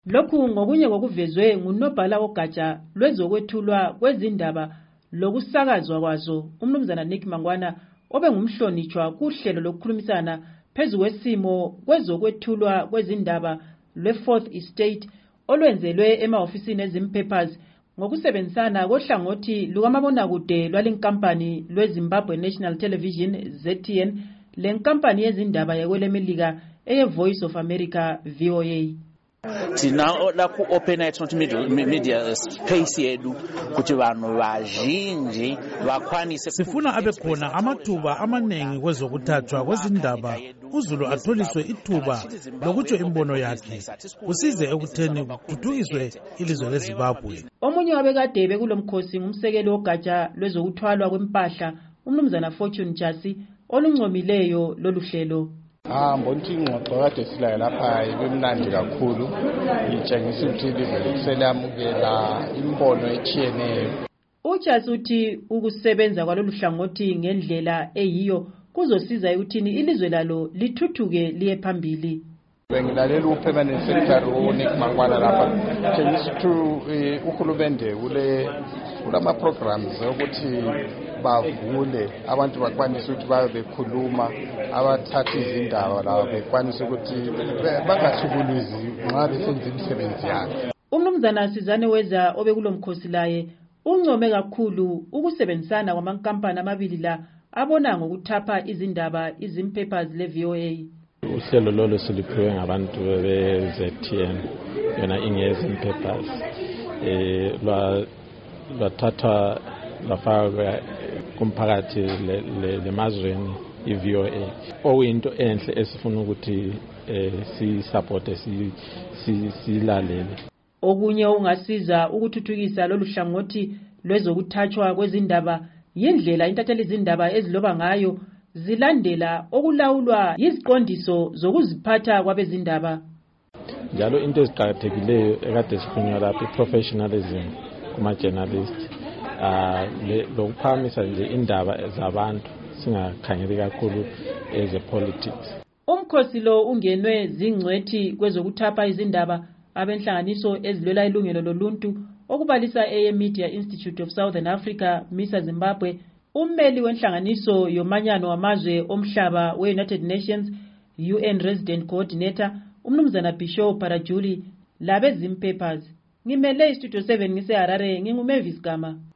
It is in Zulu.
Lokhu ngokunye kokuvezwe ngunobhala wogatsha lwezokwethulwa kwezindaba lokusakazwa kwazo umnumzana Nick Mangwana obengumhlonitshwa kuhlelo lokukhulumisana phezu kwesimo kwezokwethulwa kwezindaba lwe-Fourth Estate olwenzelwe emahofisini ezimpapers ngokusebenzisana kohlangothi lukamabonakude lwalenkampani lweZimbabwe National Television ZTN lenkampani yezindaba yekwelemelika eye-Voice of America VOA. Tina la ku open access media space yedu kuti vanhu vazhinji vakwanise sifuna abe khona amathuba amanengi kwezokuthathwa kwezindaba uZulu atholiswe ithuba lokutsho imbono yakhe usize ekutheni kuthuthukiswe ilizwe leZimbabwe. Omunye wabekade bekulomkhosi ngumsekeli wogatsha lwezokuthwalwa kwempahla umnumzana Fortune Jasi oluncomileyo loluhlelo. Mbonti ingxoxo kade silayo lapha ibemnandi kakhulu itshengisa ukuthi ilizwe liselamukela imbono etshiyeneyo. Ujasi uthi ukusebenza kwalolu hlangothi ngendlela eyiyo kuzosiza ukuthini ilizwe lalo lithuthuke liye phambili. Bengilalela uPermanent Secretary uNick Mangwana lapha tshengisa ukuthi uhulumende kulama programs ukuthi bavule abantu bakwanise ukuthi babe bekhuluma abathatha izindaba la bekwanise ukuthi bangasukuluzi nxa besenza imisebenzi yabo. Umnumzana Sizane Weza obekulomkhosi laye uncome kakhulu ukusebenzisana kwamankampani amabili la abona ngokuthapha izindaba izimpapers le-VOA. Uhlelo lolo siliphiwe ngabantu be-ZTN yona ingezimpapers lwathatha lafaka kumphakathi lemazweni i-VOA okuyinto enhle esifuna ukuthi si-supporte silalele. Okunye ungasiza ukuthuthukisa lolu hlangothi lwezokuthathwa kwezindaba yindlela intatheli izindaba eziloba ngayo zilandela okulawulwa iziqondiso zokuziphatha kwabezindaba. Njalo into eziqakathekileyo ekade sikhulunywa lapha i-professionalism kuma-journalist lokuphakamisa nje indaba zabantu singakhangeli kakhulu eze-politics. Umkhosi lo ungenwe zingcwethi kwezokuthapha izindaba abenhlanganiso ezilwela ilungelo loluntu okubalisa Media Institute of Southern Africa MISA Zimbabwe, ummeli wenhlanganiso yomanyano wamazwe omhlaba we-United Nations UN Resident Coordinator umnumzana Bisho Parajuli labezimpapers. Ngimele iStudio 7 ngise Harare, nginguMavis Gama.